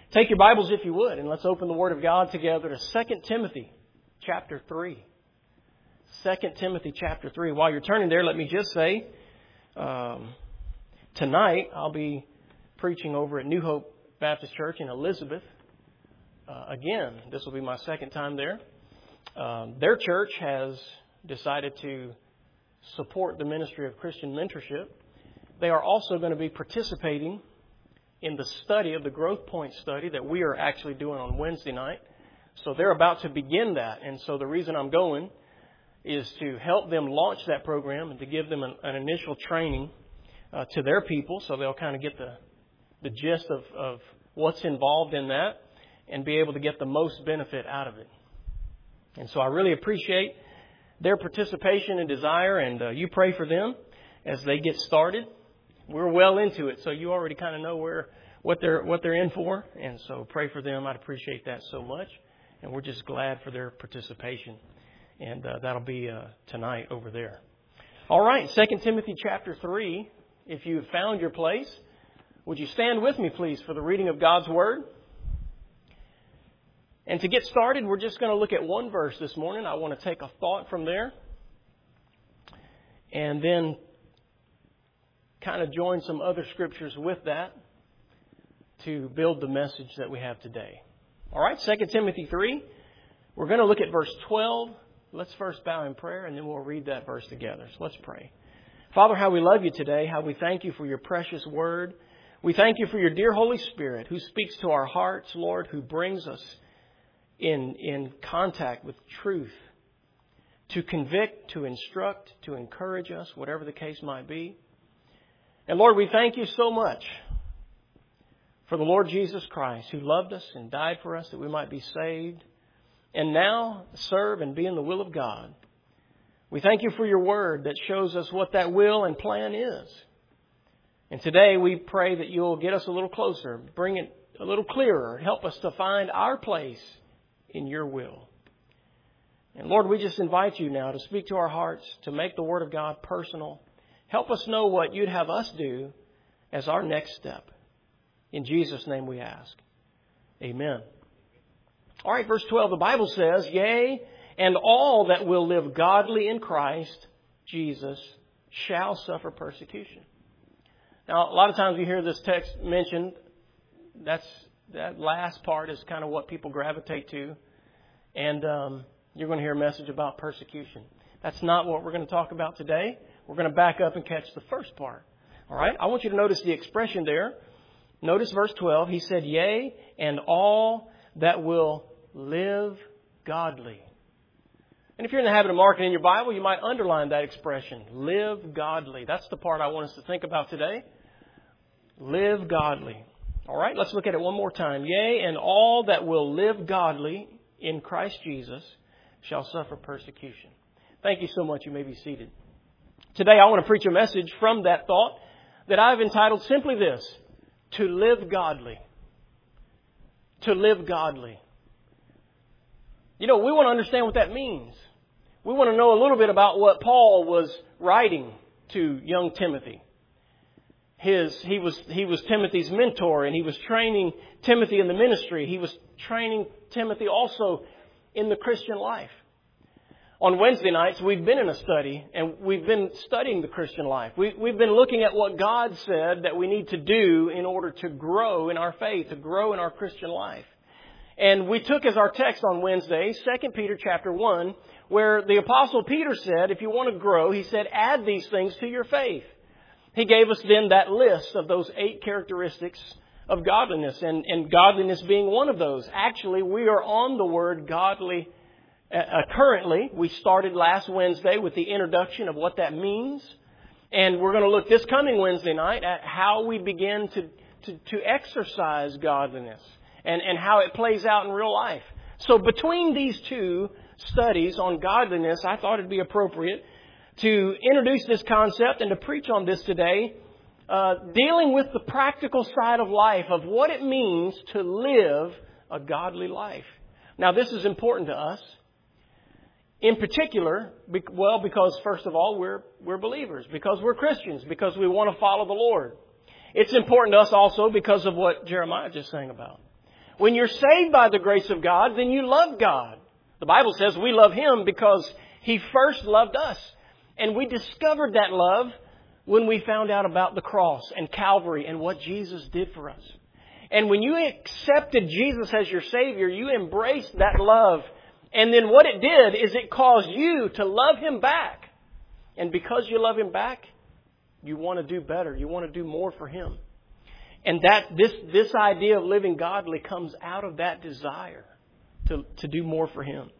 Take your Bibles if you would, and let's open the Word of God together to 2 Timothy chapter 3. 2 Timothy chapter 3. While you're turning there, let me just say, tonight I'll be preaching over at New Hope Baptist Church in Elizabeth. Again, this will be my second time there. Their church has decided to support the ministry of Christian mentorship. They are also going to be participating in the study of the Growth Point study that we are actually doing on Wednesday night. So they're about to begin that. And so the reason I'm going is to help them launch that program and to give them an initial training to their people so they'll kind of get the gist of what's involved in that and be able to get the most benefit out of it. And so I really appreciate their participation and desire, and you pray for them as they get started. We're well into it, so you already kind of know what they're in for, and so pray for them. I'd appreciate that so much, and we're just glad for their participation, and that'll be tonight over there. All right, 2 Timothy chapter 3. If you've found your place, would you stand with me, please, for the reading of God's Word? And to get started, we're just going to look at one verse this morning. I want to take a thought from there, and then kind of join some other scriptures with that to build the message that we have today. All right, 2 Timothy 3. We're going to look at verse 12. Let's first bow in prayer, and then we'll read that verse together. So let's pray. Father, how we love you today, how we thank you for your precious word. We thank you for your dear Holy Spirit who speaks to our hearts, Lord, who brings us in contact with truth to convict, to instruct, to encourage us, whatever the case might be. And Lord, we thank you so much for the Lord Jesus Christ who loved us and died for us that we might be saved and now serve and be in the will of God. We thank you for your word that shows us what that will and plan is. And today we pray that you'll get us a little closer, bring it a little clearer, help us to find our place in your will. And Lord, we just invite you now to speak to our hearts, to make the Word of God personal. Help us know what you'd have us do as our next step. In Jesus' name we ask. Amen. All right, verse 12, the Bible says, "Yea, and all that will live godly in Christ Jesus shall suffer persecution." Now, a lot of times you hear this text mentioned. That last part is kind of what people gravitate to. And you're going to hear a message about persecution. That's not what we're going to talk about today. We're going to back up and catch the first part. All right? I want you to notice the expression there. Notice verse 12. He said, "Yea, and all that will live godly." And if you're in the habit of marking in your Bible, you might underline that expression. Live godly. That's the part I want us to think about today. Live godly. All right, let's look at it one more time. "Yea, and all that will live godly in Christ Jesus shall suffer persecution." Thank you so much. You may be seated. Today I want to preach a message from that thought that I've entitled simply this: to live godly. To live godly. You know, we want to understand what that means. We want to know a little bit about what Paul was writing to young Timothy. He was Timothy's mentor, and he was training Timothy in the ministry. He was training Timothy also in the Christian life. On Wednesday nights, we've been in a study, and we've been studying the Christian life. We've been looking at what God said that we need to do in order to grow in our faith, to grow in our Christian life. And we took as our text on Wednesday, 2 Peter chapter 1, where the Apostle Peter said, if you want to grow, he said, add these things to your faith. He gave us then that list of those 8 characteristics of godliness, and godliness being one of those. Actually, we are on the word godly currently. We started last Wednesday with the introduction of what that means. And we're going to look this coming Wednesday night at how we begin to exercise godliness and how it plays out in real life. So between these two studies on godliness, I thought it'd be appropriate to introduce this concept and to preach on this today, dealing with the practical side of life, of what it means to live a godly life. Now, this is important to us. In particular, because first of all, we're believers, because we're Christians, because we want to follow the Lord. It's important to us also because of what Jeremiah just sang about. When you're saved by the grace of God, then you love God. The Bible says we love Him because He first loved us. And we discovered that love when we found out about the cross and Calvary and what Jesus did for us. And when you accepted Jesus as your Savior, you embraced that love. And then what it did is it caused you to love Him back. And because you love Him back, you want to do better. You want to do more for Him. And this idea of living godly comes out of that desire to do more for Him.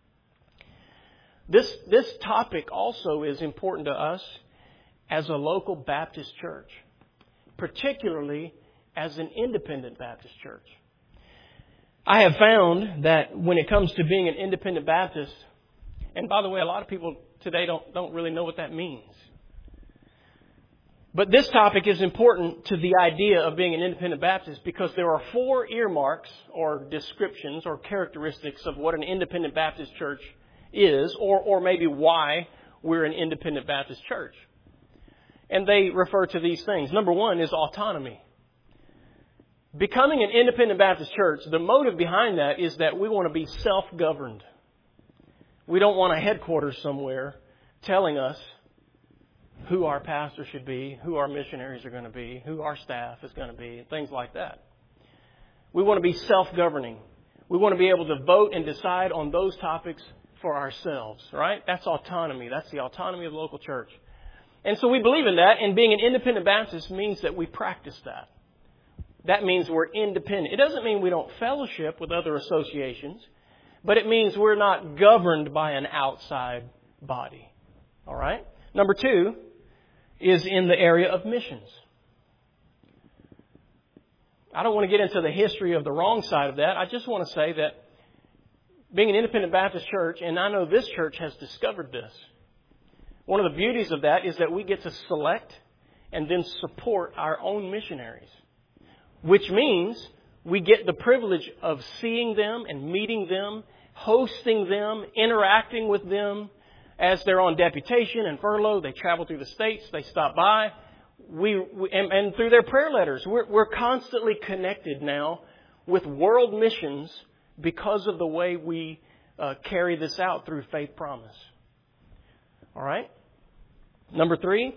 This topic also is important to us as a local Baptist church, particularly as an independent Baptist church. I have found that when it comes to being an independent Baptist, and by the way, a lot of people today don't really know what that means. But this topic is important to the idea of being an independent Baptist because there are 4 earmarks or descriptions or characteristics of what an independent Baptist church is, or maybe why we're an independent Baptist church. And they refer to these things. Number 1 is autonomy. Becoming an independent Baptist church, the motive behind that is that we want to be self-governed. We don't want a headquarters somewhere telling us who our pastor should be, who our missionaries are going to be, who our staff is going to be, and things like that. We want to be self-governing. We want to be able to vote and decide on those topics for ourselves, right? That's autonomy. That's the autonomy of the local church. And so we believe in that, and being an independent Baptist means that we practice that. That means we're independent. It doesn't mean we don't fellowship with other associations, but it means we're not governed by an outside body. All right? Number 2 is in the area of missions. I don't want to get into the history of the wrong side of that. I just want to say that being an independent Baptist church, and I know this church has discovered this, one of the beauties of that is that we get to select and then support our own missionaries, which means we get the privilege of seeing them and meeting them, hosting them, interacting with them. As they're on deputation and furlough, they travel through the states, they stop by. And through their prayer letters, we're constantly connected now with world missions because of the way we carry this out through Faith Promise. All right? Number 3,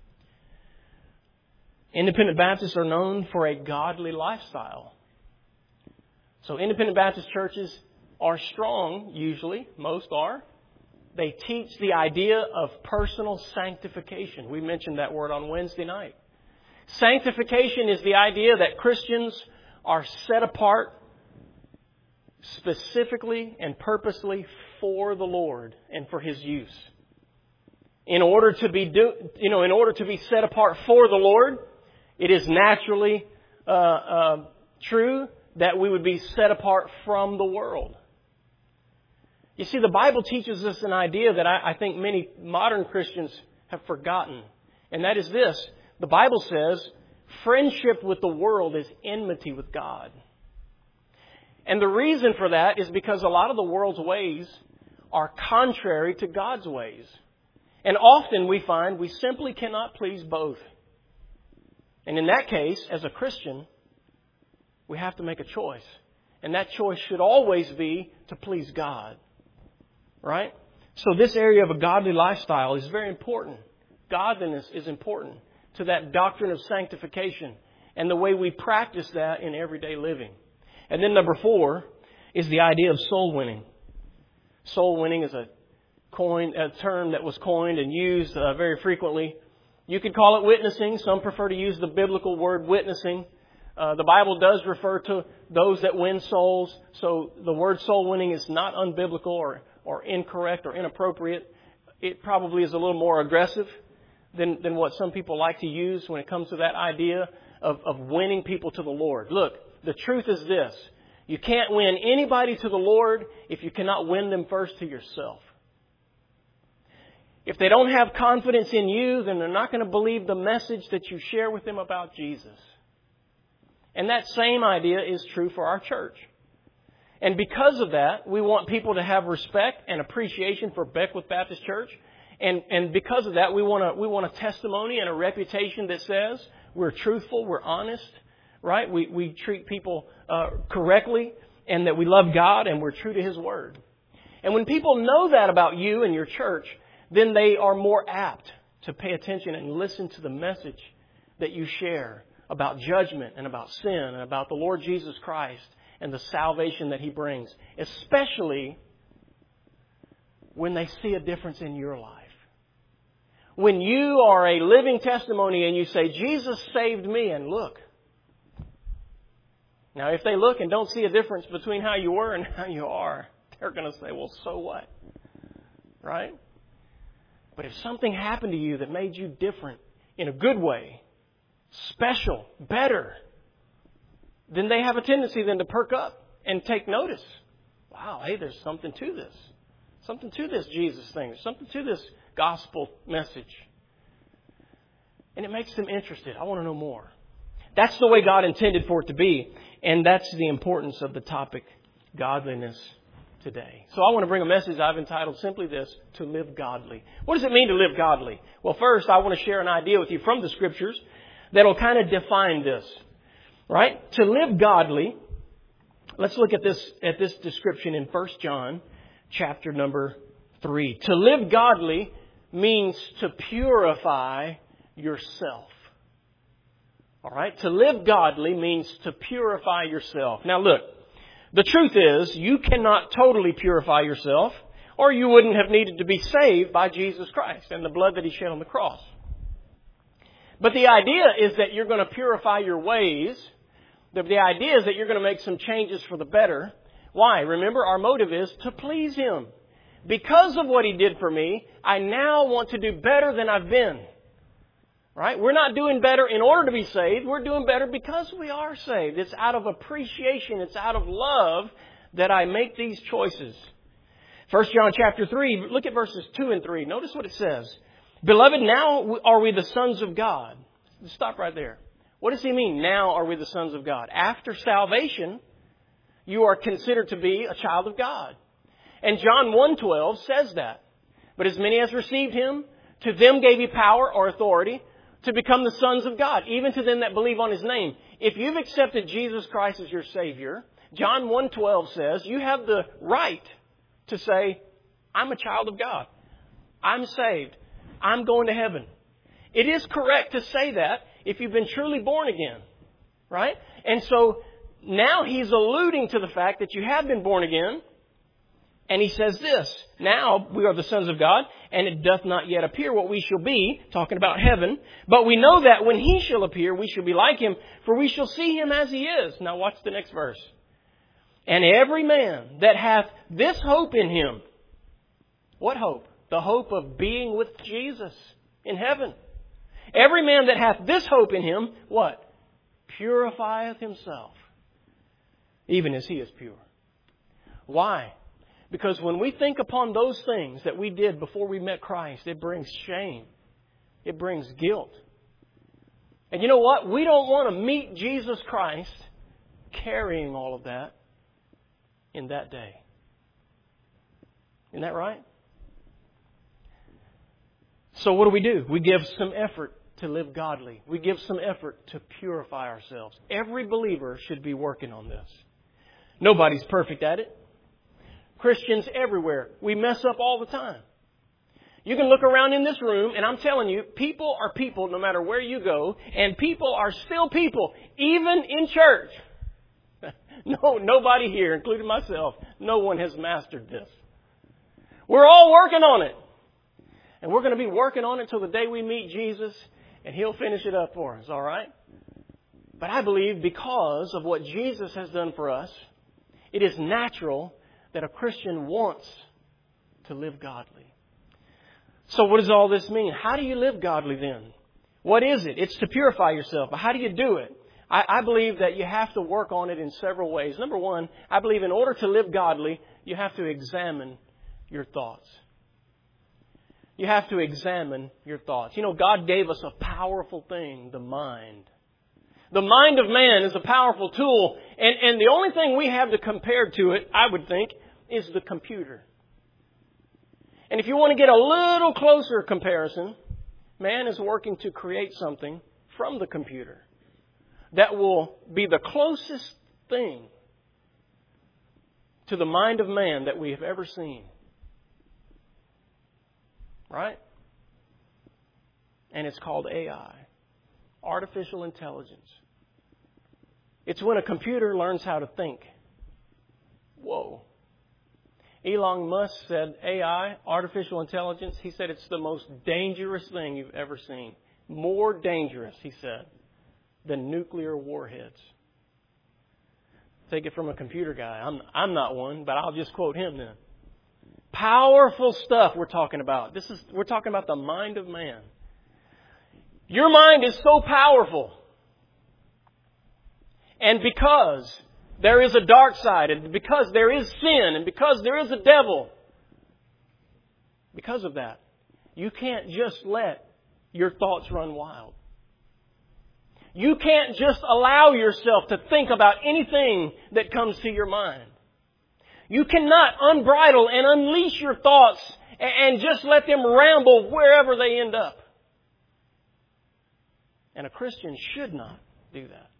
independent Baptists are known for a godly lifestyle. So independent Baptist churches are strong, usually, most are. They teach the idea of personal sanctification. We mentioned that word on Wednesday night. Sanctification is the idea that Christians are set apart specifically and purposely for the Lord and for His use. In order to be set apart for the Lord, it is naturally true that we would be set apart from the world. You see, the Bible teaches us an idea that I think many modern Christians have forgotten. And that is this. The Bible says, friendship with the world is enmity with God. And the reason for that is because a lot of the world's ways are contrary to God's ways. And often we find we simply cannot please both. And in that case, as a Christian, we have to make a choice. And that choice should always be to please God. Right? So this area of a godly lifestyle is very important. Godliness is important to that doctrine of sanctification and the way we practice that in everyday living. And then number 4 is the idea of soul winning. Soul winning is a term that was coined and used very frequently. You could call it witnessing. Some prefer to use the biblical word witnessing. The Bible does refer to those that win souls. So the word soul winning is not unbiblical or incorrect or inappropriate. It probably is a little more aggressive than what some people like to use when it comes to that idea of winning people to the Lord. Look, the truth is this. You can't win anybody to the Lord if you cannot win them first to yourself. If they don't have confidence in you, then they're not going to believe the message that you share with them about Jesus. And that same idea is true for our church. And because of that, we want people to have respect and appreciation for Beckwith Baptist Church. And because of that, we want a testimony and a reputation that says we're truthful, we're honest, right? We treat people correctly, and that we love God and we're true to His Word. And when people know that about you and your church, then they are more apt to pay attention and listen to the message that you share about judgment and about sin and about the Lord Jesus Christ and the salvation that He brings, especially when they see a difference in your life. When you are a living testimony and you say, Jesus saved me, and look. Now, if they look and don't see a difference between how you were and how you are, they're going to say, well, so what? Right? But if something happened to you that made you different in a good way, special, better, then they have a tendency then to perk up and take notice. Wow, hey, there's something to this. Something to this Jesus thing. There's something to this gospel message. And it makes them interested. I want to know more. That's the way God intended for it to be. And that's the importance of the topic, godliness, today. So I want to bring a message I've entitled simply this, to live godly. What does it mean to live godly? Well, first, I want to share an idea with you from the Scriptures that'll kind of define this. Right? To live godly, let's look at this description in 1 John chapter number 3. To live godly means to purify yourself. All right? To live godly means to purify yourself. Now look, the truth is you cannot totally purify yourself, or you wouldn't have needed to be saved by Jesus Christ and the blood that He shed on the cross. But the idea is that you're going to purify your ways. The idea is that you're going to make some changes for the better. Why? Remember, our motive is to please Him. Because of what He did for me, I now want to do better than I've been. Right? We're not doing better in order to be saved. We're doing better because we are saved. It's out of appreciation. It's out of love that I make these choices. 1 John chapter 3, look at verses 2 and 3. Notice what it says. Beloved, now are we the sons of God. Stop right there. What does he mean, now are we the sons of God? After salvation, you are considered to be a child of God. And John 1:12 says that. But as many as received Him, to them gave He power or authority to become the sons of God, even to them that believe on His name. If you've accepted Jesus Christ as your Savior, John 1:12 says you have the right to say, I'm a child of God. I'm saved. I'm going to heaven. It is correct to say that if you've been truly born again. Right? And so now he's alluding to the fact that you have been born again. And he says this, now we are the sons of God, and it doth not yet appear what we shall be, talking about heaven. But we know that when He shall appear, we shall be like Him, for we shall see Him as He is. Now watch the next verse. And every man that hath this hope in Him. What hope? The hope of being with Jesus in heaven. Every man that hath this hope in Him, what? Purifieth himself, even as He is pure. Why? Because when we think upon those things that we did before we met Christ, it brings shame. It brings guilt. And you know what? We don't want to meet Jesus Christ carrying all of that in that day. Isn't that right? So what do? We give some effort to live godly. We give some effort to purify ourselves. Every believer should be working on this. Nobody's perfect at it. Christians everywhere, we mess up all the time. You can look around in this room, and I'm telling you, people are people no matter where you go, and people are still people, even in church. Nobody here, including myself, no one has mastered this. We're all working on it. And we're going to be working on it till the day we meet Jesus, and He'll finish it up for us, all right? But I believe because of what Jesus has done for us, it is natural that a Christian wants to live godly. So what does all this mean? How do you live godly then? What is it? It's to purify yourself. But how do you do it? I believe that you have to work on it in several ways. Number one, I believe in order to live godly, you have to examine your thoughts. You have to examine your thoughts. You know, God gave us a powerful thing, the mind. The mind of man is a powerful tool, and the only thing we have to compare to it, I would think, is the computer. And if you want to get a little closer comparison, man is working to create something from the computer. that will be the closest thing to the mind of man that we have ever seen. Right? And it's called AI, artificial intelligence. It's when a computer learns how to think. Whoa. Elon Musk said AI, artificial intelligence, he said it's the most dangerous thing you've ever seen. More dangerous, he said, than nuclear warheads. Take it from a computer guy. I'm not one, but I'll just quote him then. Powerful stuff we're talking about. We're talking about the mind of man. Your mind is so powerful. And because there is a dark side, and because there is sin, and because there is a devil, because of that, you can't just let your thoughts run wild. You can't just allow yourself to think about anything that comes to your mind. You cannot unbridle and unleash your thoughts and just let them ramble wherever they end up. And a Christian should not do that.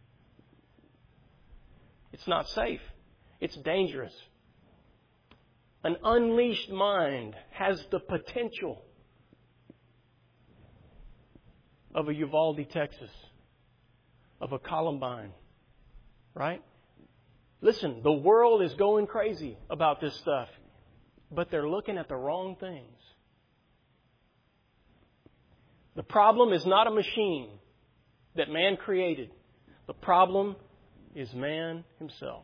It's not safe. It's dangerous. An unleashed mind has the potential of a Uvalde, Texas, of a Columbine, right? Listen, the world is going crazy about this stuff, but they're looking at the wrong things. The problem is not a machine that man created. The problem is man himself.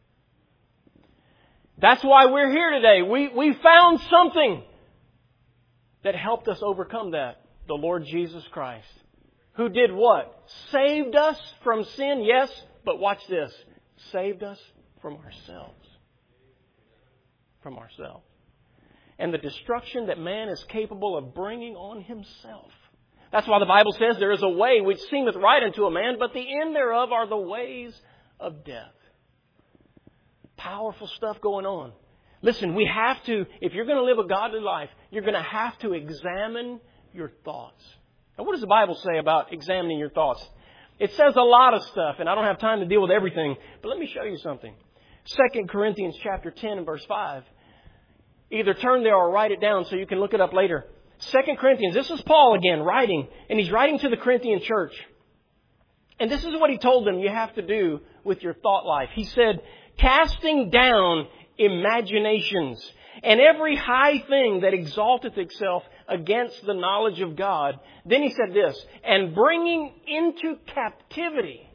That's why we're here today. We found something that helped us overcome that. The Lord Jesus Christ. Who did what? Saved us from sin, yes, but watch this. Saved us from ourselves. From ourselves. And the destruction that man is capable of bringing on himself. That's why the Bible says there is a way which seemeth right unto a man, but the end thereof are the ways of death. Powerful stuff going on. Listen, we have to, if you're going to live a godly life, you're going to have to examine your thoughts. Now, what does the Bible say about examining your thoughts? It says a lot of stuff, and I don't have time to deal with everything, but let me show you something. 2 Corinthians chapter 10 and verse 5. Either turn there or write it down so you can look it up later. 2 Corinthians, this is Paul again writing, and he's writing to the Corinthian church. And this is what he told them you have to do with your thought life. He said, casting down imaginations and every high thing that exalteth itself against the knowledge of God. Then he said this, and bringing into captivity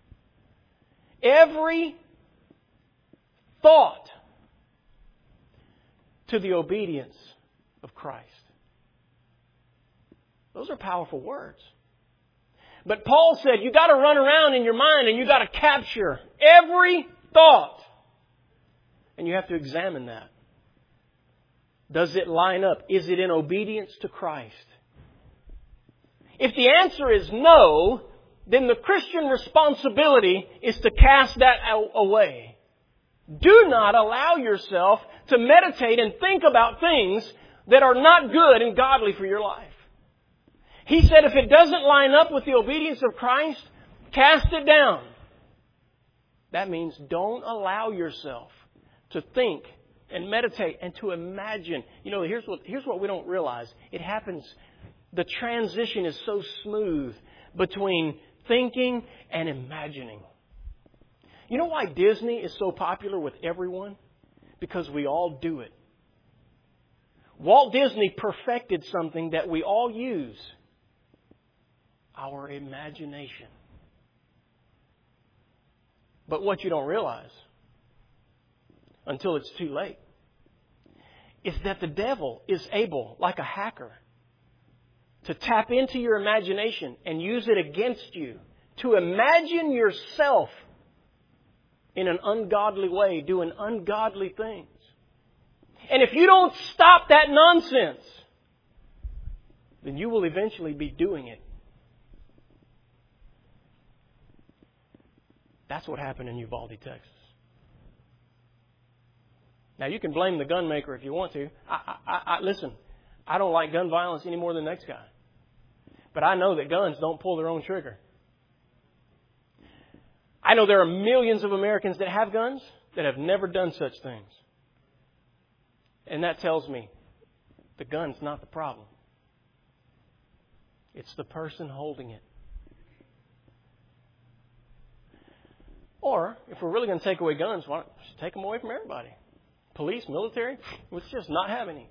every thought to the obedience of Christ. Those are powerful words. But Paul said you got to run around in your mind and you got to capture every thought. And you have to examine that. Does it line up? Is it in obedience to Christ? If the answer is no, then the Christian responsibility is to cast that away. Do not allow yourself to meditate and think about things that are not good and godly for your life. He said if it doesn't line up with the obedience of Christ, cast it down. That means don't allow yourself to think and meditate and to imagine. You know, here's what we don't realize. It happens, the transition is so smooth between thinking and imagining. You know why Disney is so popular with everyone? Because we all do it. Walt Disney perfected something that we all use. Our imagination. But what you don't realize, until it's too late, is that the devil is able, like a hacker, to tap into your imagination and use it against you, to imagine yourself in an ungodly way, doing ungodly things. And if you don't stop that nonsense, then you will eventually be doing it. That's what happened in Uvalde, Texas. Now, you can blame the gun maker if you want to. Listen, I don't like gun violence any more than the next guy. But I know that guns don't pull their own trigger. I know there are millions of Americans that have guns that have never done such things. And that tells me the gun's not the problem. It's the person holding it. Or, if we're really going to take away guns, why don't we just take them away from everybody? Police, military, let's just not have any.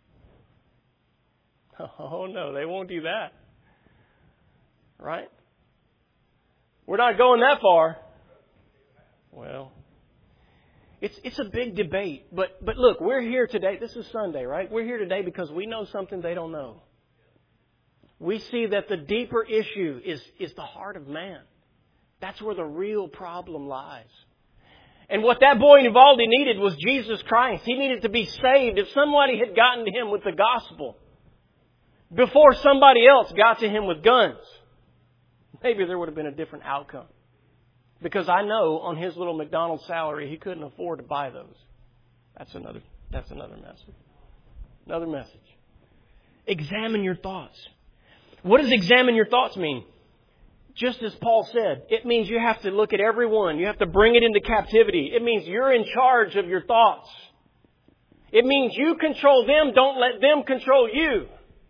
Oh, no, they won't do that. Right? We're not going that far. Well, it's a big debate. But look, we're here today. This is Sunday, right? We're here today because we know something they don't know. We see that the deeper issue is the heart of man. That's where the real problem lies. And what that boy in Uvalde needed was Jesus Christ. He needed to be saved. If somebody had gotten to him with the gospel before somebody else got to him with guns, maybe there would have been a different outcome. Because I know on his little McDonald's salary, he couldn't afford to buy those. That's another message. Another message. Examine your thoughts. What does examine your thoughts mean? Just as Paul said, it means you have to look at everyone. You have to bring it into captivity. It means you're in charge of your thoughts. It means you control them. Don't let them control you.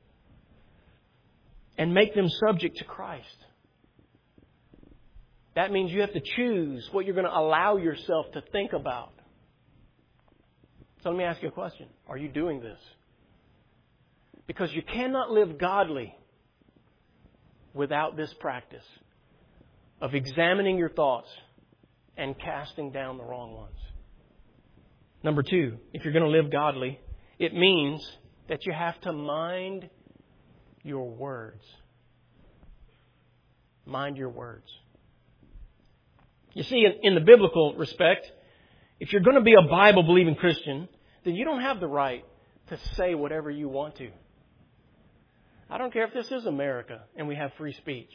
And make them subject to Christ. That means you have to choose what you're going to allow yourself to think about. So let me ask you a question. Are you doing this? Because you cannot live godly without this practice of examining your thoughts and casting down the wrong ones. Number 2, if you're going to live godly, it means that you have to mind your words. Mind your words. You see, in the biblical respect, if you're going to be a Bible-believing Christian, then you don't have the right to say whatever you want to. I don't care if this is America and we have free speech.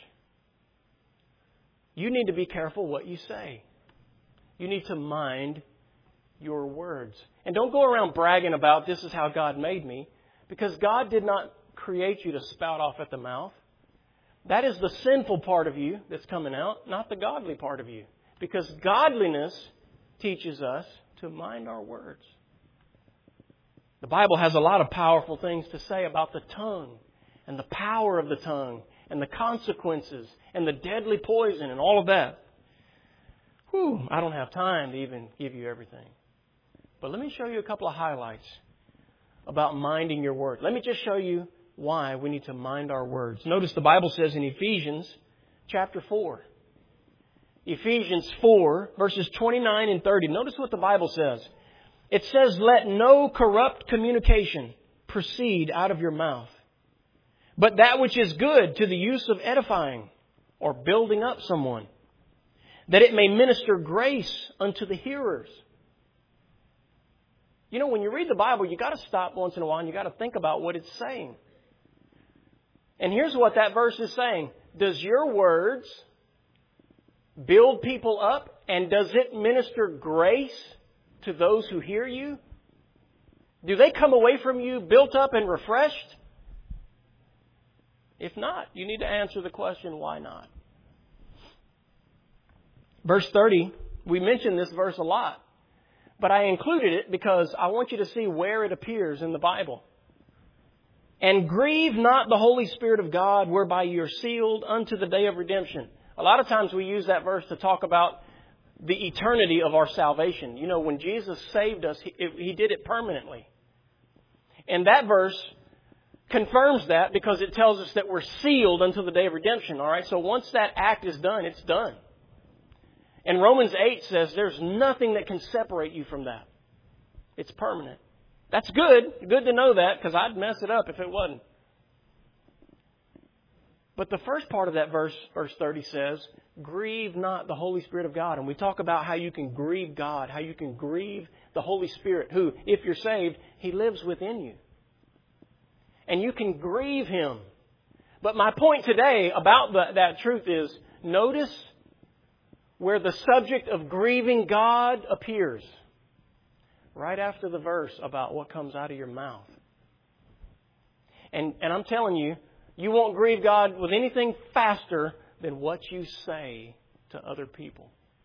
You need to be careful what you say. You need to mind your words. And don't go around bragging about this is how God made me, because God did not create you to spout off at the mouth. That is the sinful part of you that's coming out, not the godly part of you. Because godliness teaches us to mind our words. The Bible has a lot of powerful things to say about the tongue and the power of the tongue and the consequences and the deadly poison and all of that. I don't have time to even give you everything. But let me show you a couple of highlights about minding your words. Let me just show you why we need to mind our words. Notice the Bible says in Ephesians chapter 4. Ephesians 4, verses 29 and 30. Notice what the Bible says. It says, "Let no corrupt communication proceed out of your mouth, but that which is good to the use of edifying or building up someone, that it may minister grace unto the hearers." You know, when you read the Bible, you got to stop once in a while and you got to think about what it's saying. And here's what that verse is saying. Does your words build people up, and does it minister grace to those who hear you? Do they come away from you built up and refreshed? If not, you need to answer the question, why not? Verse 30, we mentioned this verse a lot, but I included it because I want you to see where it appears in the Bible. "And grieve not the Holy Spirit of God, whereby you are sealed unto the day of redemption." A lot of times we use that verse to talk about the eternity of our salvation. You know, when Jesus saved us, He did it permanently. And that verse confirms that because it tells us that we're sealed until the day of redemption. All right, so once that act is done, it's done. And Romans 8 says there's nothing that can separate you from that. It's permanent. That's good. Good to know that, because I'd mess it up if it wasn't. But the first part of that verse 30 says, "Grieve not the Holy Spirit of God." And we talk about how you can grieve God, how you can grieve the Holy Spirit, who, if you're saved, He lives within you. And you can grieve Him. But my point today about that truth is, notice where the subject of grieving God appears. Right after the verse about what comes out of your mouth. And I'm telling you, you won't grieve God with anything faster than what you say to other people.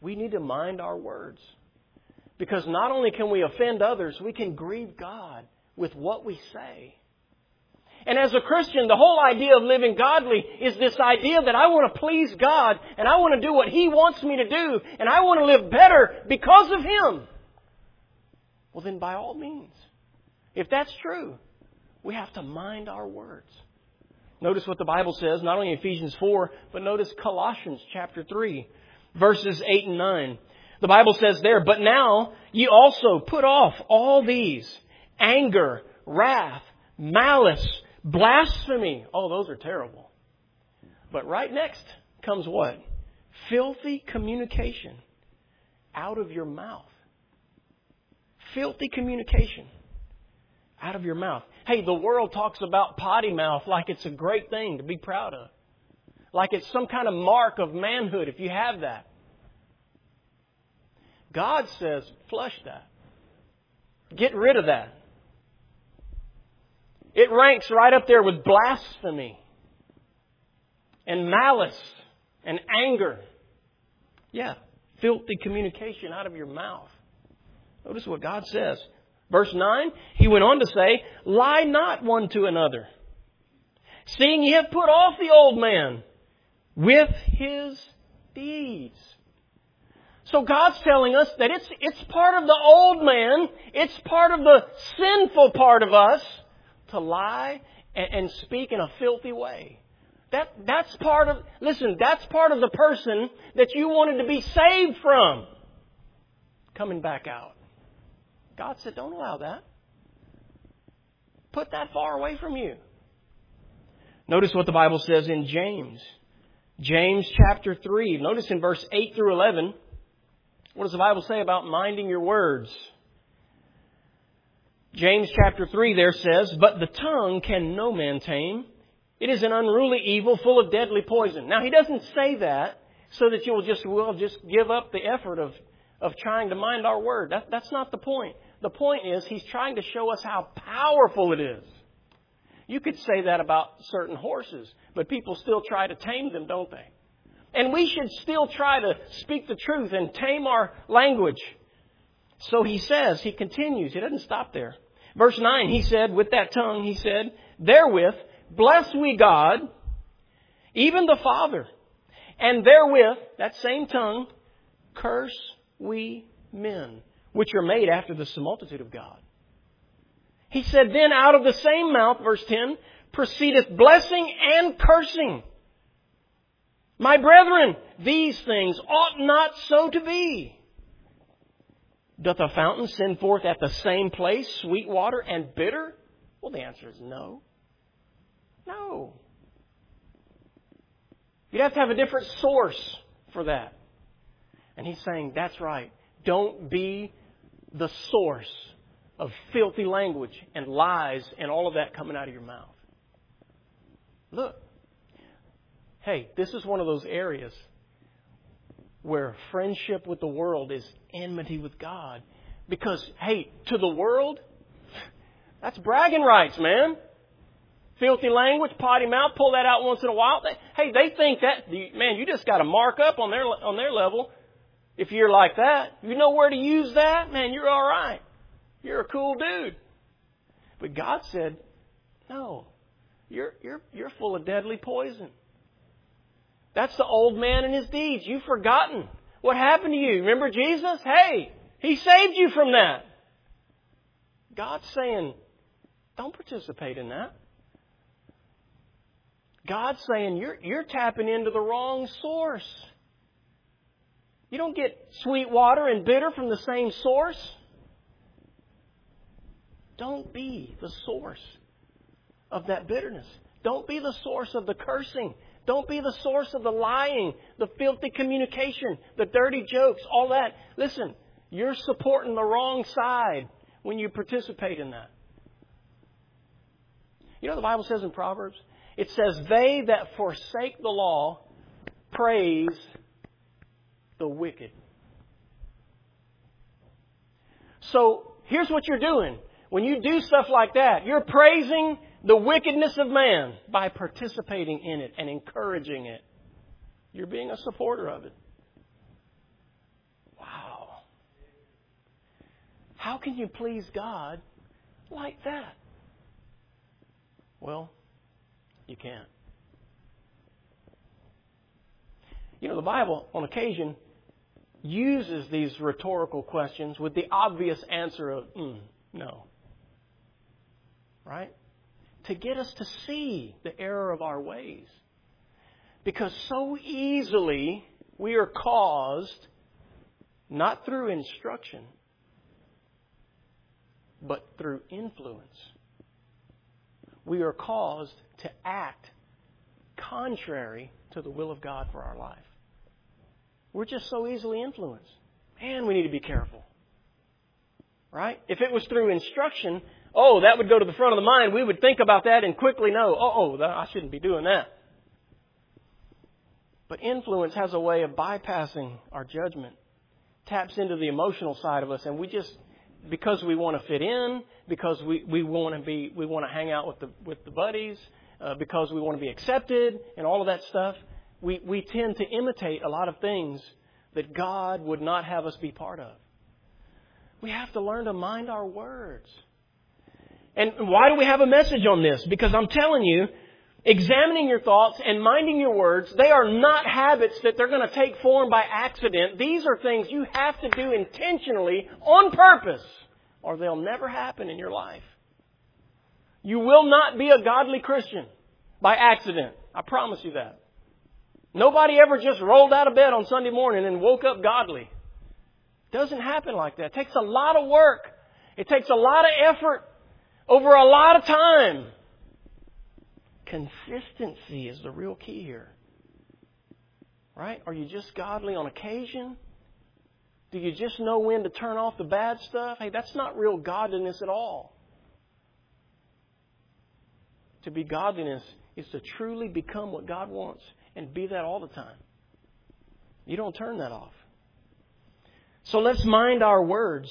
we need to mind our words. Because not only can we offend others, we can grieve God with what we say. And as a Christian, the whole idea of living godly is this idea that I want to please God and I want to do what He wants me to do and I want to live better because of Him. Well, then by all means, if that's true, we have to mind our words. Notice what the Bible says, not only in Ephesians 4, but notice Colossians chapter 3, verses 8 and 9. The Bible says there, but now ye also put off all these: anger, wrath, malice, blasphemy. Oh, those are terrible. But right next comes what? Filthy communication out of your mouth. Filthy communication out of your mouth. Hey, the world talks about potty mouth like it's a great thing to be proud of. Like it's some kind of mark of manhood if you have that. God says, flush that. Get rid of that. It ranks right up there with blasphemy and malice and anger. Yeah, filthy communication out of your mouth. Notice what God says. Verse 9, He went on to say, lie not one to another, seeing ye have put off the old man with his deeds. So God's telling us that it's part of the old man, it's part of the sinful part of us to lie and speak in a filthy way. That's part of the person that you wanted to be saved from coming back out. God said, don't allow that. Put that far away from you. Notice what the Bible says in James. James chapter 3. Notice in verse 8 through 11. What does the Bible say about minding your words? James chapter 3 there says, but the tongue can no man tame. It is an unruly evil full of deadly poison. Now, he doesn't say that so that we'll just give up the effort of trying to mind our word. That's not the point. The point is he's trying to show us how powerful it is. You could say that about certain horses, but people still try to tame them, don't they? And we should still try to speak the truth and tame our language. So he says, he continues, he doesn't stop there. Verse 9, he said, with that tongue, he said, therewith bless we God, even the Father. And therewith, that same tongue, curse we men, which are made after the similitude of God. He said, then out of the same mouth, verse 10, proceedeth blessing and cursing. My brethren, these things ought not so to be. Doth a fountain send forth at the same place sweet water and bitter? Well, the answer is no. No. You'd have to have a different source for that. And he's saying, that's right. Don't be the source of filthy language and lies and all of that coming out of your mouth. Look. Hey, this is one of those areas where friendship with the world is enmity with God. Because, hey, to the world, that's bragging rights, man. Filthy language, potty mouth, pull that out once in a while. They think that, man, you just got to mark up on their level. If you're like that, you know where to use that, man, you're all right. You're a cool dude. But God said, no, you're full of deadly poison. That's the old man and his deeds. You've forgotten what happened to you. Remember Jesus? Hey, He saved you from that. God's saying, don't participate in that. God's saying, you're tapping into the wrong source. You don't get sweet water and bitter from the same source. Don't be the source of that bitterness. Don't be the source of the cursing. Don't be the source of the lying, the filthy communication, the dirty jokes, all that. Listen, you're supporting the wrong side when you participate in that. You know what the Bible says in Proverbs? It says, they that forsake the law praise the wicked. So here's what you're doing. When you do stuff like that, you're praising the wickedness of man by participating in it and encouraging it. You're being a supporter of it. How can you please God like that? Well, you can't. You know, the Bible, on occasion, uses these rhetorical questions with the obvious answer of, no. Right? To get us to see the error of our ways. Because so easily we are caused, not through instruction, but through influence. We are caused to act contrary to the will of God for our life. We're just so easily influenced. Man, we need to be careful. Right? If it was through instruction, that would go to the front of the mind. We would think about that and quickly know, I shouldn't be doing that. But influence has a way of bypassing our judgment. Taps into the emotional side of us, and we just, because we want to fit in, because we want to hang out with the buddies, because we want to be accepted and all of that stuff, we tend to imitate a lot of things that God would not have us be part of. We have to learn to mind our words. And why do we have a message on this? Because I'm telling you, examining your thoughts and minding your words, they are not habits that they're going to take form by accident. These are things you have to do intentionally on purpose, or they'll never happen in your life. You will not be a godly Christian by accident. I promise you that. Nobody ever just rolled out of bed on Sunday morning and woke up godly. It doesn't happen like that. It takes a lot of work. It takes a lot of effort over a lot of time. Consistency is the real key here. Right? Are you just godly on occasion? Do you just know when to turn off the bad stuff? Hey, that's not real godliness at all. To be godliness is to truly become what God wants and be that all the time. You don't turn that off. So let's mind our words.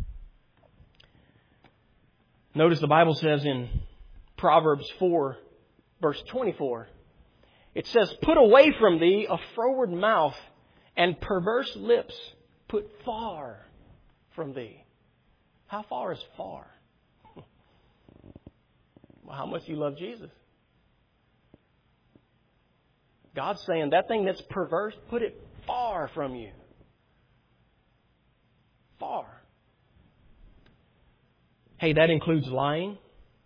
Notice the Bible says in Proverbs 4, verse 24, it says, "Put away from thee a froward mouth, and perverse lips put far from thee." How far is far? Well, how much you love Jesus. God's saying that thing that's perverse, put it far from you. Far. Hey, that includes lying.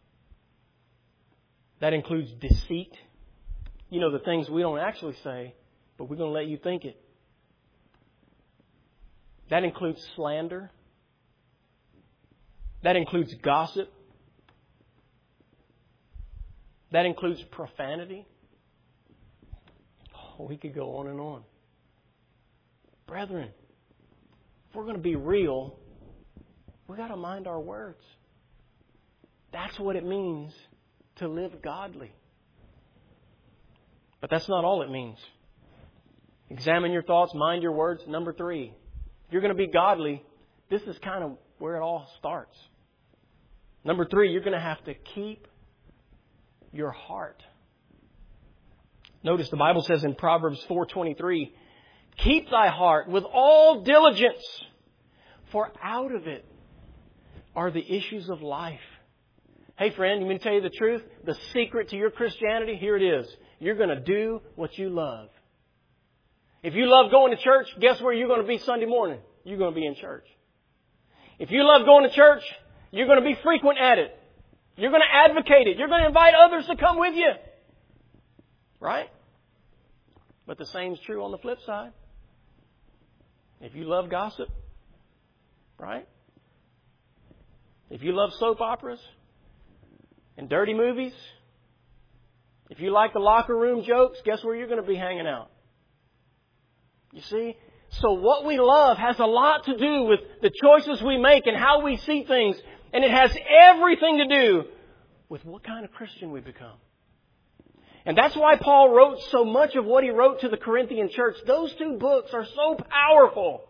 That includes deceit. You know, the things we don't actually say, but we're going to let you think it. That includes slander. That includes gossip. That includes profanity. Oh, we could go on and on. Brethren, if we're going to be real, we've got to mind our words. That's what it means to live godly. But that's not all it means. Examine your thoughts, mind your words. Number 3, if you're going to be godly, this is kind of where it all starts. Number 3, you're going to have to keep your heart. Notice the Bible says in Proverbs 4:23, "Keep thy heart with all diligence, for out of it are the issues of life." Hey friend, you mean to tell you the truth? The secret to your Christianity, here it is. You're going to do what you love. If you love going to church, guess where you're going to be Sunday morning? You're going to be in church. If you love going to church, you're going to be frequent at it. You're going to advocate it. You're going to invite others to come with you. Right? But the same is true on the flip side. If you love gossip, right? If you love soap operas and dirty movies, if you like the locker room jokes, guess where you're going to be hanging out? You see? So what we love has a lot to do with the choices we make and how we see things. And it has everything to do with what kind of Christian we become. And that's why Paul wrote so much of what he wrote to the Corinthian church. Those 2 books are so powerful.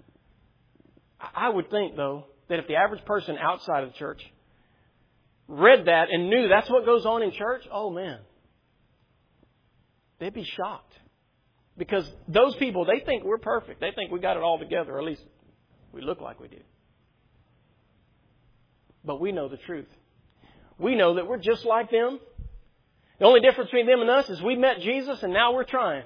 I would think, though, that if the average person outside of the church read that and knew that's what goes on in church, oh man, they'd be shocked. Because those people, they think we're perfect. They think we got it all together, or at least we look like we do. But we know the truth. We know that we're just like them. The only difference between them and us is we met Jesus and now we're trying.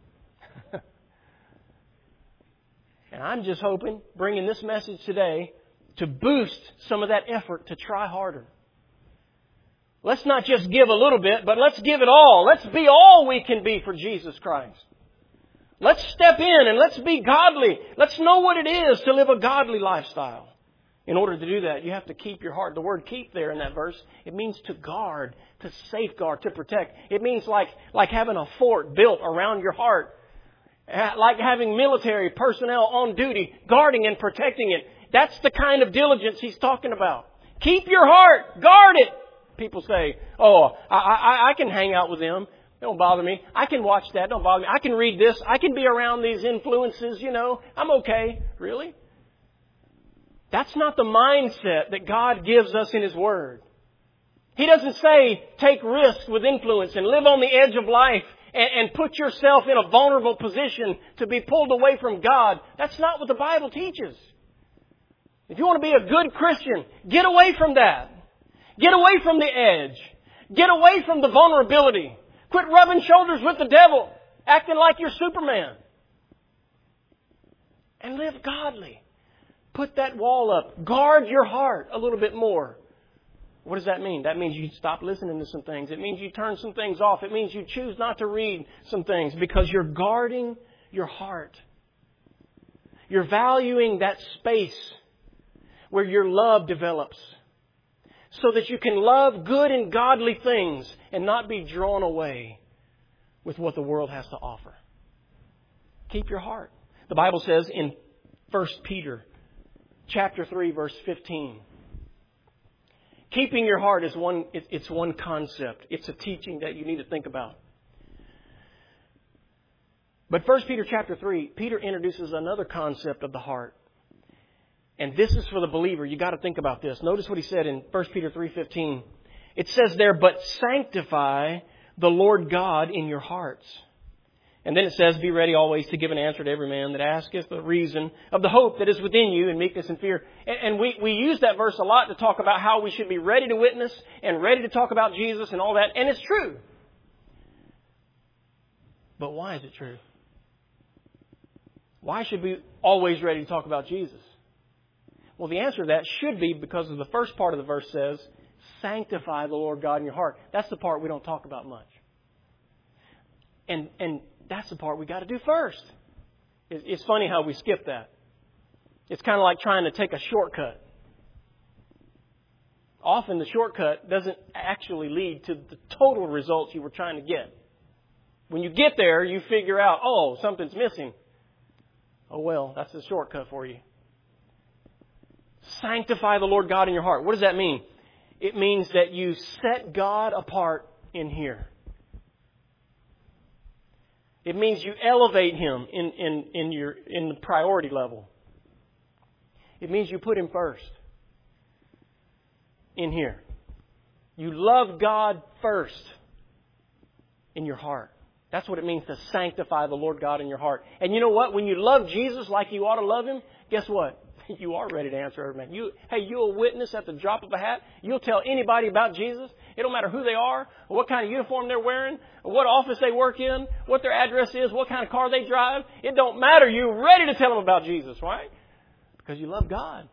And I'm just hoping, bringing this message today, to boost some of that effort to try harder. Let's not just give a little bit, but let's give it all. Let's be all we can be for Jesus Christ. Let's step in and let's be godly. Let's know what it is to live a godly lifestyle. In order to do that, you have to keep your heart. The word keep there in that verse, it means to guard, to safeguard, to protect. It means like having a fort built around your heart. Like having military personnel on duty, guarding and protecting it. That's the kind of diligence he's talking about. Keep your heart. Guard it. People say, oh, I can hang out with them. Don't bother me. I can watch that. Don't bother me. I can read this. I can be around these influences, I'm okay. Really? That's not the mindset that God gives us in His Word. He doesn't say take risks with influence and live on the edge of life and put yourself in a vulnerable position to be pulled away from God. That's not what the Bible teaches. If you want to be a good Christian, get away from that. Get away from the edge. Get away from the vulnerability. Quit rubbing shoulders with the devil, acting like you're Superman. And live godly. Put that wall up. Guard your heart a little bit more. What does that mean? That means you stop listening to some things. It means you turn some things off. It means you choose not to read some things because you're guarding your heart. You're valuing that space where your love develops so that you can love good and godly things and not be drawn away with what the world has to offer. Keep your heart. The Bible says in 1 Peter chapter 3, verse 15, keeping your heart is it's one concept. It's a teaching that you need to think about. But 1 Peter chapter 3, Peter introduces another concept of the heart. And this is for the believer. You got to think about this. Notice what he said in 1 Peter 3:15. It says there, but sanctify the Lord God in your hearts. And then it says, be ready always to give an answer to every man that asketh the reason of the hope that is within you in meekness and fear. And we use that verse a lot to talk about how we should be ready to witness and ready to talk about Jesus and all that. And it's true. But why is it true? Why should we always ready to talk about Jesus? Well, the answer to that should be because of the first part of the verse says, sanctify the Lord God in your heart. That's the part we don't talk about much. And that's the part we got to do first. It's funny how we skip that. It's kind of like trying to take a shortcut. Often the shortcut doesn't actually lead to the total results you were trying to get. When you get there, you figure out, oh, something's missing. Oh, well, that's the shortcut for you. Sanctify the Lord God in your heart. What does that mean? It means that you set God apart in here. It means you elevate Him in the priority level. It means you put Him first in here. You love God first in your heart. That's what it means to sanctify the Lord God in your heart. And you know what? When you love Jesus like you ought to love Him, guess what? You are ready to answer every man. You'll witness at the drop of a hat. You'll tell anybody about Jesus. It don't matter who they are, or what kind of uniform they're wearing, or what office they work in, what their address is, what kind of car they drive. It don't matter. You're ready to tell them about Jesus, right? Because you love God.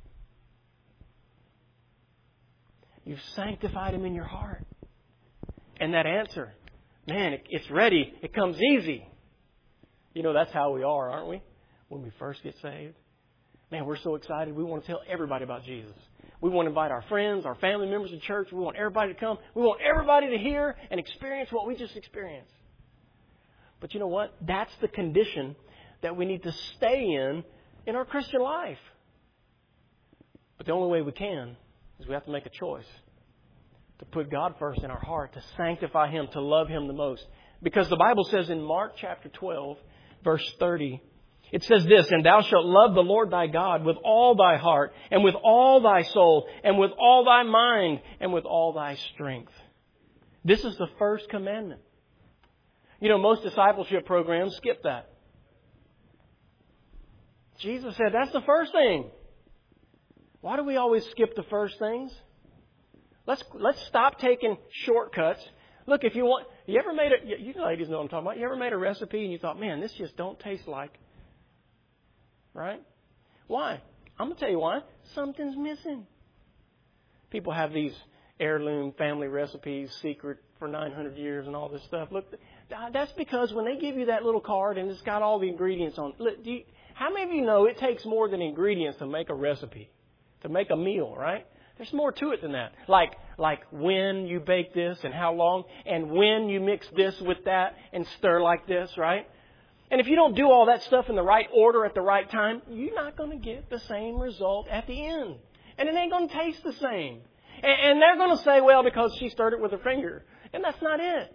You've sanctified Him in your heart. And that answer, man, it's ready. It comes easy. That's how we are, aren't we? When we first get saved. Man, we're so excited. We want to tell everybody about Jesus. We want to invite our friends, our family members to church. We want everybody to come. We want everybody to hear and experience what we just experienced. But you know what? That's the condition that we need to stay in our Christian life. But the only way we can is we have to make a choice to put God first in our heart, to sanctify Him, to love Him the most. Because the Bible says in Mark chapter 12, verse 30, it says this, and thou shalt love the Lord thy God with all thy heart and with all thy soul and with all thy mind and with all thy strength. This is the first commandment. Most discipleship programs skip that. Jesus said that's the first thing. Why do we always skip the first things? Let's stop taking shortcuts. Look, if you want, you ever made you ladies know what I'm talking about. You ever made a recipe and you thought, man, this just don't taste like, right? Why? I'm going to tell you why. Something's missing. People have these heirloom family recipes, secret for 900 years and all this stuff. Look, that's because when they give you that little card and it's got all the ingredients on, look, how many of you know it takes more than ingredients to make a recipe, to make a meal, right? There's more to it than that. Like when you bake this and how long, and when you mix this with that and stir like this, right? And if you don't do all that stuff in the right order at the right time, you're not going to get the same result at the end. And it ain't going to taste the same. And they're going to say, well, because she stirred it with her finger. And that's not it.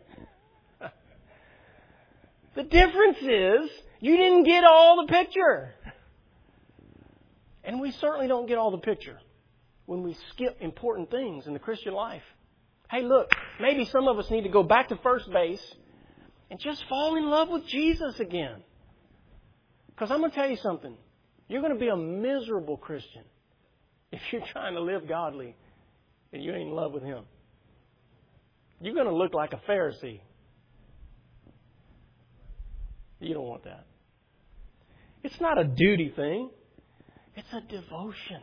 The difference is you didn't get all the picture. And we certainly don't get all the picture when we skip important things in the Christian life. Hey, look, maybe some of us need to go back to first base and just fall in love with Jesus again. Because I'm going to tell you something. You're going to be a miserable Christian if you're trying to live godly and you ain't in love with Him. You're going to look like a Pharisee. You don't want that. It's not a duty thing. It's a devotion.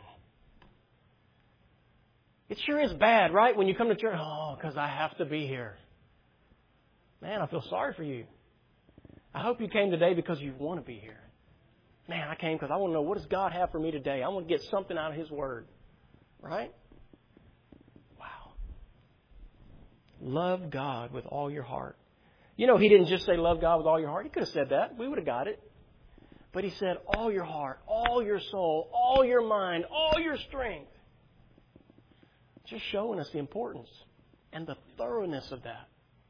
It sure is bad, right? When you come to church, oh, because I have to be here. Man, I feel sorry for you. I hope you came today because you want to be here. Man, I came because I want to know, what does God have for me today? I want to get something out of His Word. Right? Wow. Love God with all your heart. You know, He didn't just say love God with all your heart. He could have said that. We would have got it. But He said all your heart, all your soul, all your mind, all your strength. Just showing us the importance and the thoroughness of that.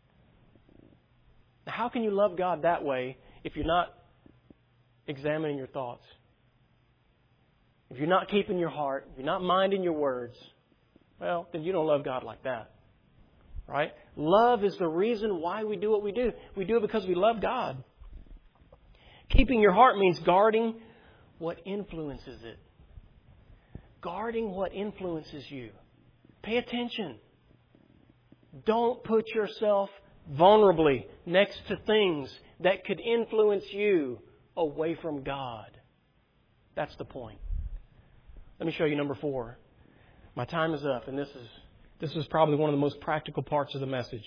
Now, how can you love God that way if you're not examining your thoughts? If you're not keeping your heart, if you're not minding your words, well, then you don't love God like that. Right? Love is the reason why we do what we do. We do it because we love God. Keeping your heart means guarding what influences it. Guarding what influences you. Pay attention. Don't put yourself vulnerably next to things that could influence you away from God. That's the point. Let me show you number 4. My time is up, and this is probably one of the most practical parts of the message.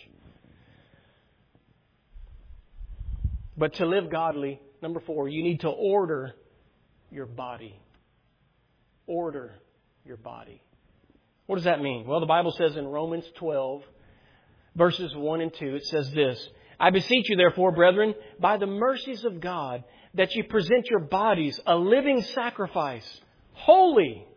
But to live godly, number 4, you need to order your body. Order your body. What does that mean? Well, the Bible says in Romans 12, verses 1 and 2, it says this: I beseech you, therefore, brethren, by the mercies of God, that you present your bodies a living sacrifice, holy,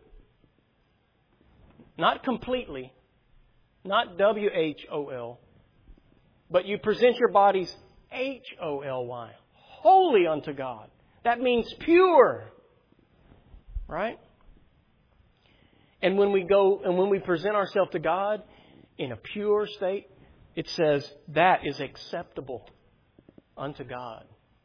not completely, not WHOL, but you present your bodies HOLY, holy unto God. That means pure, right? And when we present ourselves to God in a pure state, it says that is acceptable unto God.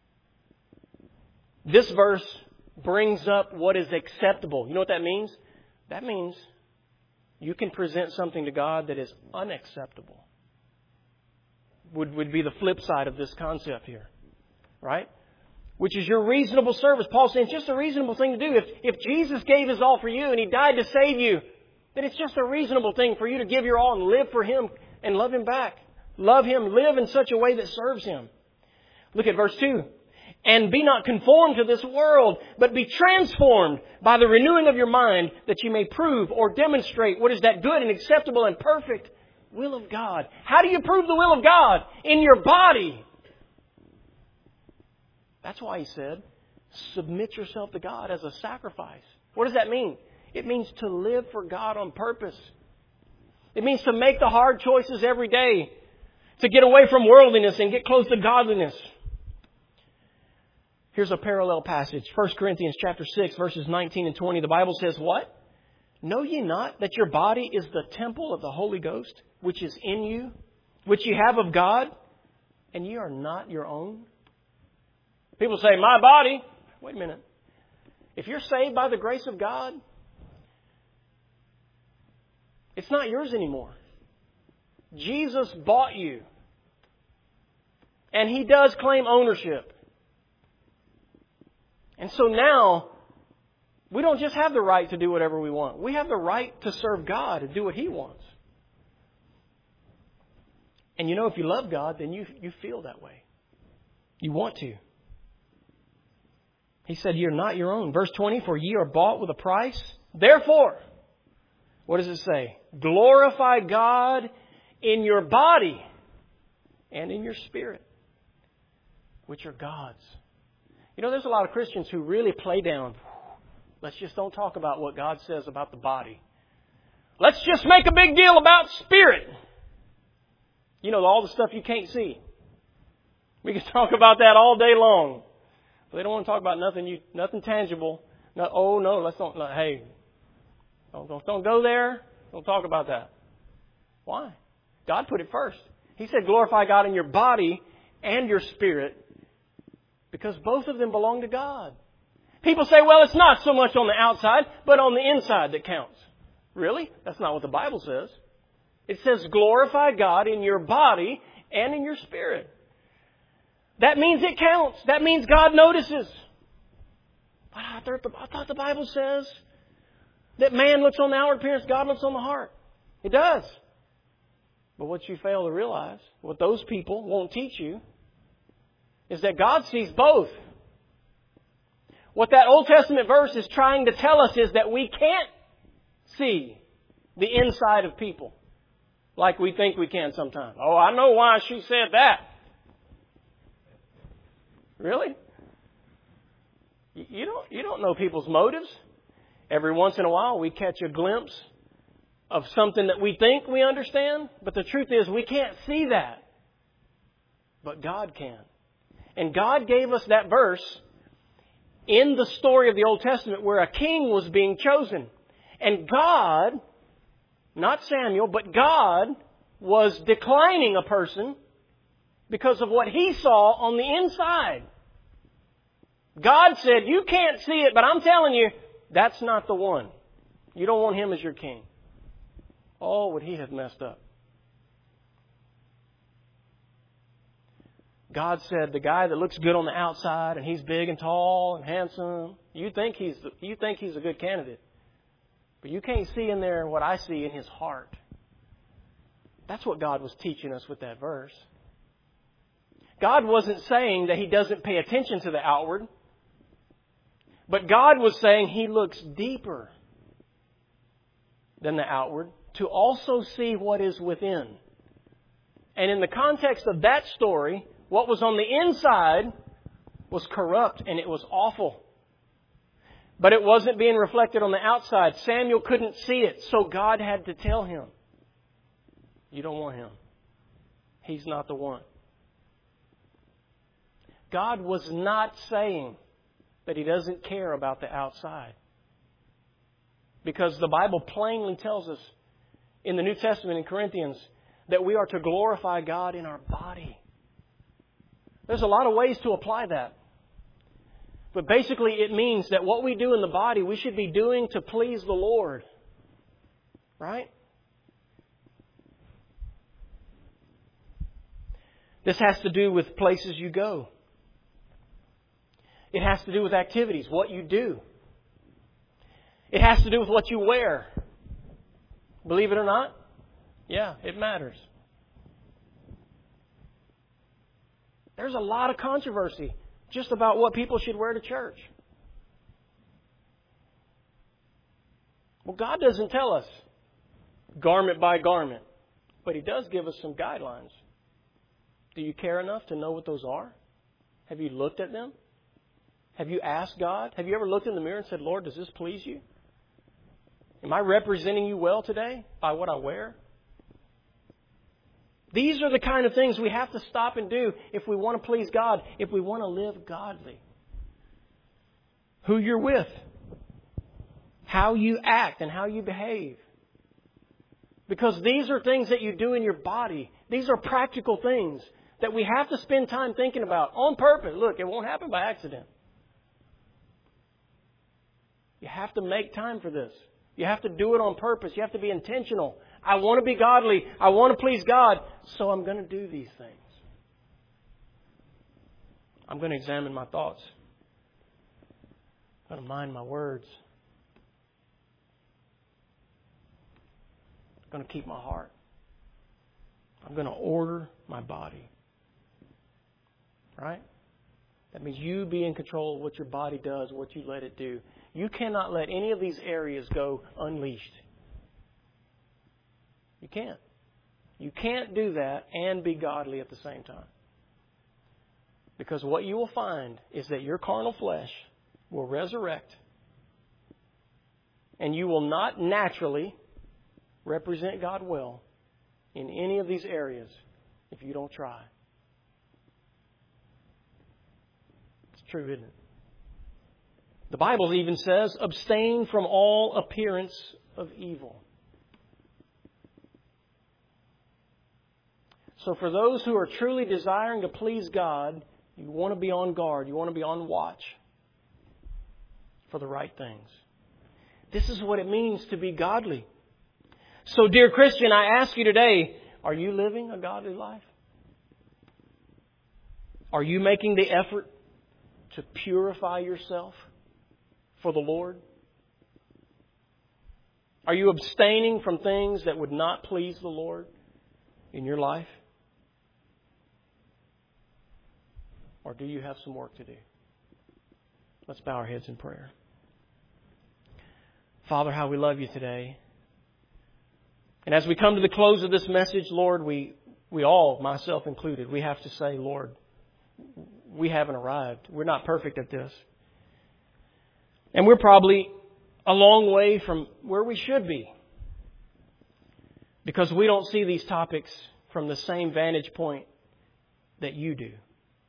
This verse brings up what is acceptable. You know what that means? That means you can present something to God that is unacceptable. Would be the flip side of this concept here. Right? Which is your reasonable service. Paul's saying it's just a reasonable thing to do. If Jesus gave His all for you and He died to save you, then it's just a reasonable thing for you to give your all and live for Him and love Him back. Love Him, live in such a way that serves Him. Look at verse 2. And be not conformed to this world, but be transformed by the renewing of your mind, that you may prove or demonstrate what is that good and acceptable and perfect will of God. How do you prove the will of God? In your body. That's why He said, submit yourself to God as a sacrifice. What does that mean? It means to live for God on purpose. It means to make the hard choices every day. To get away from worldliness and get close to godliness. Here's a parallel passage. 1 Corinthians chapter 6, verses 19 and 20. The Bible says what? Know ye not that your body is the temple of the Holy Ghost, which is in you, which ye have of God, and ye are not your own? People say, my body. Wait a minute. If you're saved by the grace of God, It's not yours anymore. Jesus bought you. And He does claim ownership. And so now, we don't just have the right to do whatever we want. We have the right to serve God and do what He wants. And if you love God, then you feel that way. You want to. He said, you're not your own. Verse 20, for ye are bought with a price. Therefore, what does it say? Glorify God in your body and in your spirit, which are God's. There's a lot of Christians who really play down. Let's just don't talk about what God says about the body. Let's just make a big deal about spirit. All the stuff you can't see. We can talk about that all day long. But they don't want to talk about nothing tangible. No, let's don't. Hey, don't go there. Don't talk about that. Why? God put it first. He said, glorify God in your body and your spirit, because both of them belong to God. People say, well, it's not so much on the outside, but on the inside that counts. Really? That's not what the Bible says. It says glorify God in your body and in your spirit. That means it counts. That means God notices. But I thought the Bible says that man looks on the outward appearance, God looks on the heart. It does. But what you fail to realize, what those people won't teach you, is that God sees both. What that Old Testament verse is trying to tell us is that we can't see the inside of people like we think we can sometimes. Oh, I know why she said that. Really? You don't know people's motives. Every once in a while we catch a glimpse of something that we think we understand, but the truth is we can't see that. But God can. And God gave us that verse in the story of the Old Testament where a king was being chosen. And God, not Samuel, but God was declining a person because of what He saw on the inside. God said, you can't see it, but I'm telling you, that's not the one. You don't want him as your king. Oh, would he have messed up? God said, the guy that looks good on the outside and he's big and tall and handsome, you think he's a good candidate. But you can't see in there what I see in his heart. That's what God was teaching us with that verse. God wasn't saying that He doesn't pay attention to the outward. But God was saying He looks deeper than the outward to also see what is within. And in the context of that story, what was on the inside was corrupt and it was awful. But it wasn't being reflected on the outside. Samuel couldn't see it, so God had to tell him, you don't want him. He's not the one. God was not saying that He doesn't care about the outside. Because the Bible plainly tells us in the New Testament in Corinthians that we are to glorify God in our body. There's a lot of ways to apply that. But basically it means that what we do in the body, we should be doing to please the Lord. Right? This has to do with places you go. It has to do with activities, what you do. It has to do with what you wear. Believe it or not? Yeah, it matters. There's a lot of controversy just about what people should wear to church. Well, God doesn't tell us garment by garment, but He does give us some guidelines. Do you care enough to know what those are? Have you looked at them? Have you asked God? Have you ever looked in the mirror and said, Lord, does this please you? Am I representing you well today by what I wear? These are the kind of things we have to stop and do if we want to please God, if we want to live godly. Who you're with, how you act and how you behave. Because these are things that you do in your body. These are practical things that we have to spend time thinking about on purpose. Look, it won't happen by accident. You have to make time for this. You have to do it on purpose. You have to be intentional I want to be godly. I want to please God. So I'm going to do these things. I'm going to examine my thoughts. I'm going to mind my words. I'm going to keep my heart. I'm going to order my body. Right? That means you be in control of what your body does, what you let it do. You cannot let any of these areas go unleashed. You can't. You can't do that and be godly at the same time. Because what you will find is that your carnal flesh will resurrect, and you will not naturally represent God well in any of these areas if you don't try. It's true, isn't it? The Bible even says, abstain from all appearance of evil. So for those who are truly desiring to please God, you want to be on guard. You want to be on watch for the right things. This is what it means to be godly. So, dear Christian, I ask you today, are you living a godly life? Are you making the effort to purify yourself for the Lord? Are you abstaining from things that would not please the Lord in your life? Or do you have some work to do? Let's bow our heads in prayer. Father, how we love you today. And as we come to the close of this message, Lord, we all, myself included, we have to say, Lord, we haven't arrived. We're not perfect at this. And we're probably a long way from where we should be. Because we don't see these topics from the same vantage point that you do.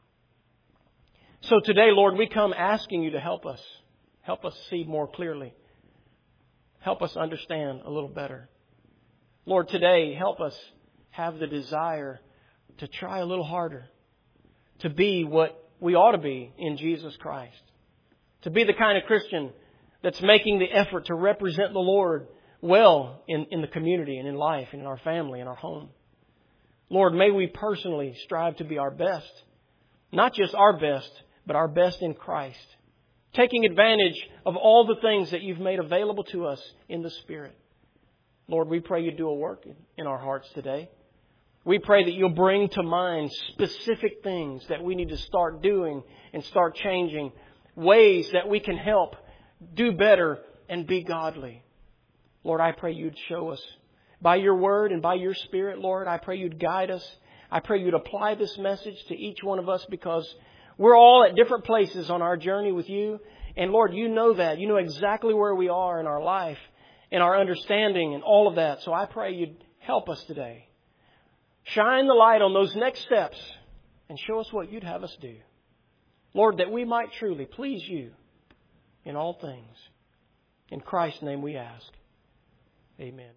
So today, Lord, we come asking you to help us. Help us see more clearly. Help us understand a little better. Lord, today, help us have the desire to try a little harder. To be what we ought to be in Jesus Christ. To be the kind of Christian that's making the effort to represent the Lord well in the community and in life and in our family and our home. Lord, may we personally strive to be our best. Not just our best, but our best in Christ. Taking advantage of all the things that you've made available to us in the Spirit. Lord, we pray you do a work in our hearts today. We pray that you'll bring to mind specific things that we need to start doing and start changing. Ways that we can help do better and be godly. Lord, I pray you'd show us by your word and by your Spirit, Lord. I pray you'd guide us. I pray you'd apply this message to each one of us because we're all at different places on our journey with you. And Lord, you know that. You know exactly where we are in our life, in our understanding and all of that. So I pray you'd help us today. Shine the light on those next steps and show us what you'd have us do. Lord, that we might truly please you in all things. In Christ's name we ask. Amen.